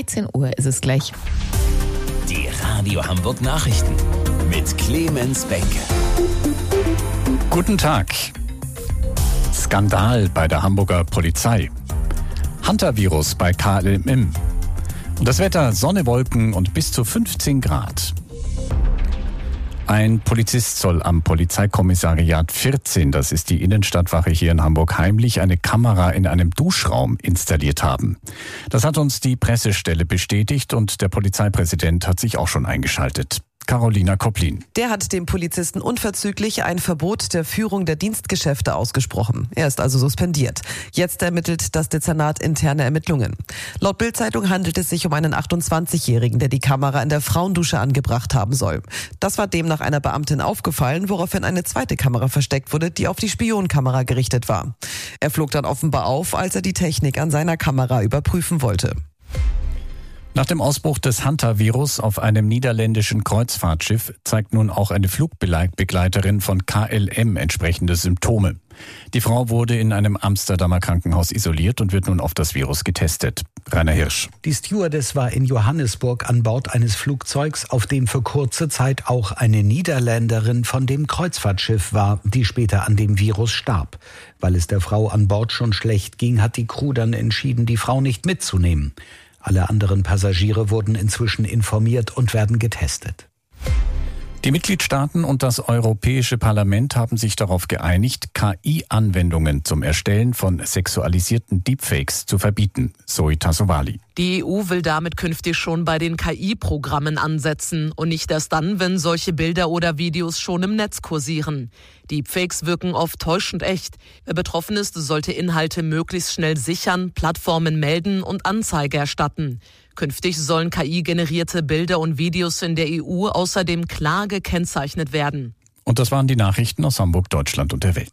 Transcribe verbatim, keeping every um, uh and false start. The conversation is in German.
dreizehn Uhr ist es gleich. Die Radio Hamburg Nachrichten mit Clemens Benke. Guten Tag. Skandal bei der Hamburger Polizei. Hunter-Virus bei K L M. Und das Wetter: Sonne, Wolken und bis zu fünfzehn Grad. Ein Polizist soll am Polizeikommissariat vierzehn, das ist die Innenstadtwache hier in Hamburg, heimlich eine Kamera in einem Duschraum installiert haben. Das hat uns die Pressestelle bestätigt und der Polizeipräsident hat sich auch schon eingeschaltet. Carolina Koplin. Der hat dem Polizisten unverzüglich ein Verbot der Führung der Dienstgeschäfte ausgesprochen. Er ist also suspendiert. Jetzt ermittelt das Dezernat interne Ermittlungen. Laut Bild-Zeitung handelt es sich um einen achtundzwanzigjährigen, der die Kamera in der Frauendusche angebracht haben soll. Das war demnach einer Beamtin aufgefallen, woraufhin eine zweite Kamera versteckt wurde, die auf die Spionkamera gerichtet war. Er flog dann offenbar auf, als er die Technik an seiner Kamera überprüfen wollte. Nach dem Ausbruch des Hunter-Virus auf einem niederländischen Kreuzfahrtschiff zeigt nun auch eine Flugbegleiterin von K L M entsprechende Symptome. Die Frau wurde in einem Amsterdamer Krankenhaus isoliert und wird nun auf das Virus getestet. Rainer Hirsch. Die Stewardess war in Johannesburg an Bord eines Flugzeugs, auf dem für kurze Zeit auch eine Niederländerin von dem Kreuzfahrtschiff war, die später an dem Virus starb. Weil es der Frau an Bord schon schlecht ging, hat die Crew dann entschieden, die Frau nicht mitzunehmen. Alle anderen Passagiere wurden inzwischen informiert und werden getestet. Die Mitgliedstaaten und das Europäische Parlament haben sich darauf geeinigt, K I-Anwendungen zum Erstellen von sexualisierten Deepfakes zu verbieten. Zoe Tassovali. Die E U will damit künftig schon bei den K I-Programmen ansetzen und nicht erst dann, wenn solche Bilder oder Videos schon im Netz kursieren. Deepfakes wirken oft täuschend echt. Wer betroffen ist, sollte Inhalte möglichst schnell sichern, Plattformen melden und Anzeige erstatten. Künftig sollen K I-generierte Bilder und Videos in der E U außerdem klar gekennzeichnet werden. Und das waren die Nachrichten aus Hamburg, Deutschland und der Welt.